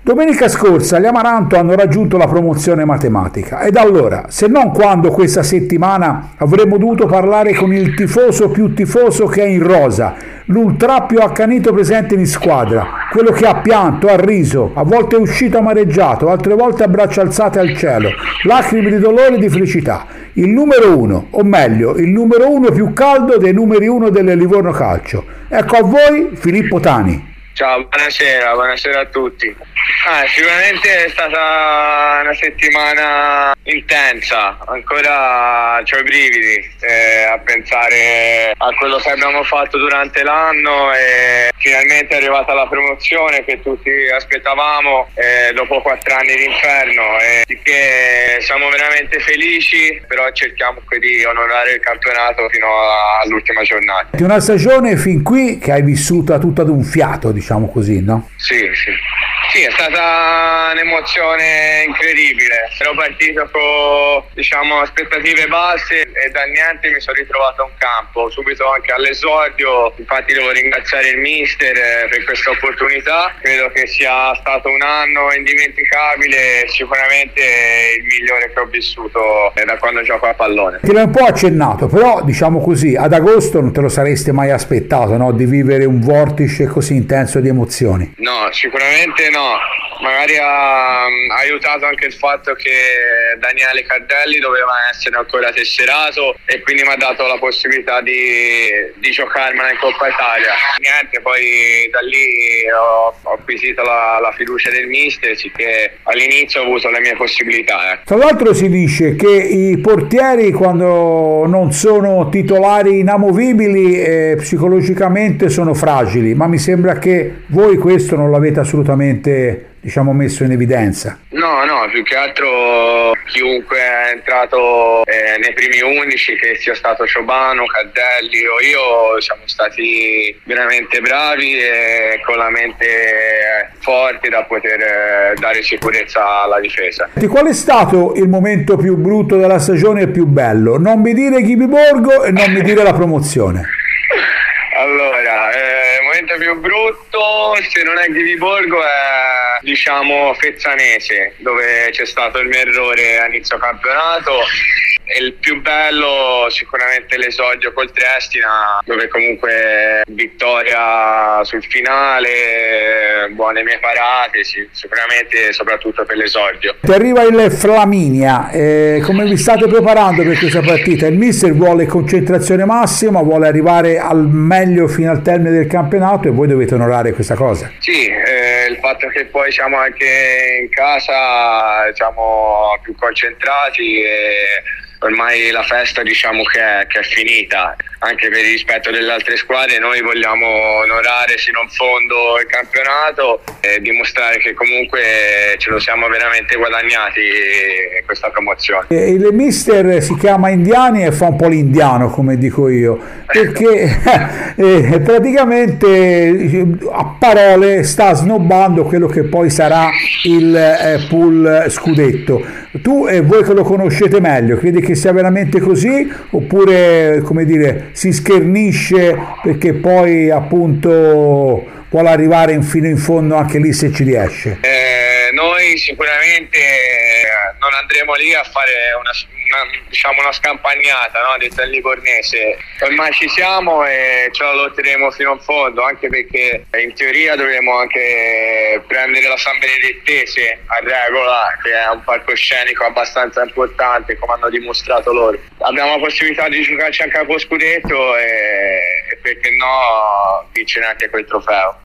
Domenica scorsa gli Amaranto hanno raggiunto la promozione matematica ed allora, se non quando questa settimana avremmo dovuto parlare con il tifoso più tifoso che è in rosa, l'ultra più accanito presente in squadra, quello che ha pianto, ha riso, a volte è uscito amareggiato, altre volte a braccia alzate al cielo, lacrime di dolore e di felicità, il numero uno, o meglio, il numero uno più caldo dei numeri uno del Livorno Calcio. Ecco a voi Filippo Tani. Ciao, buonasera a tutti. Sicuramente è stata una settimana intensa, ancora c'ho i brividi a pensare a quello che abbiamo fatto durante l'anno e finalmente è arrivata la promozione che tutti aspettavamo dopo 4 anni di inferno che siamo veramente felici, però cerchiamo di onorare il campionato fino all'ultima giornata. Una stagione fin qui che hai vissuta tutta d'un fiato, diciamo così, no? Sì, è stata un'emozione incredibile. Ero partito con aspettative basse e da niente mi sono ritrovato in campo, subito anche all'esordio. Infatti devo ringraziare il mister per questa opportunità. Credo che sia stato un anno indimenticabile, sicuramente il migliore che ho vissuto da quando gioco a pallone. Ti l'hai un po' accennato, però diciamo così, ad agosto non te lo saresti mai aspettato, no? Di vivere un vortice così intenso di emozioni. No, sicuramente no. Magari ha aiutato anche il fatto che Daniele Cardelli doveva essere ancora tesserato e quindi mi ha dato la possibilità di giocarmela in Coppa Italia. Niente, poi da lì ho acquisito la fiducia del mister, sicché all'inizio ho avuto le mie possibilità. Tra l'altro si dice che i portieri quando non sono titolari inamovibili psicologicamente sono fragili, ma mi sembra che voi questo non l'avete assolutamente messo in evidenza. No, più che altro chiunque è entrato nei primi 11, che sia stato Ciobanu, Cardelli o io, siamo stati veramente bravi e con la mente forte da poter dare sicurezza alla difesa. E qual è stato il momento più brutto della stagione e più bello? Non mi dire Ghiviborgo e non mi dire la promozione. Allora, il momento più brutto, se non è Ghiviborgo, è Fezzanese, dove c'è stato il mio errore a inizio campionato. E il più bello sicuramente l'esordio col Triestina, dove comunque vittoria sul finale, buone mie parate, sì, sicuramente soprattutto per l'esordio. Ti arriva il Flaminia, come vi state preparando per questa partita? Il mister vuole concentrazione massima, vuole arrivare al meglio fino al termine del campionato e voi dovete onorare questa cosa. Sì, il fatto che poi siamo anche in casa più concentrati e ormai la festa che è finita, anche per il rispetto delle altre squadre. Noi vogliamo onorare sino in fondo il campionato e dimostrare che comunque ce lo siamo veramente guadagnati questa promozione. Il mister si chiama Indiani e fa un po' l'indiano, come dico io, perché praticamente a parole sta snobbando quello che poi sarà il pool scudetto. Tu e voi che lo conoscete meglio, credi che sia veramente così oppure, si schernisce perché poi appunto vuole arrivare fino in fondo anche lì se ci riesce? Noi sicuramente non andremo lì a fare una scampagnata, no? Detta in livornese. Ormai ci siamo e ce la lotteremo fino in fondo, anche perché in teoria dovremo anche prendere la San Benedettese a regola, che è un palcoscenico abbastanza importante, come hanno dimostrato loro. Abbiamo la possibilità di giocarci anche a scudetto e perché no vincere anche quel trofeo.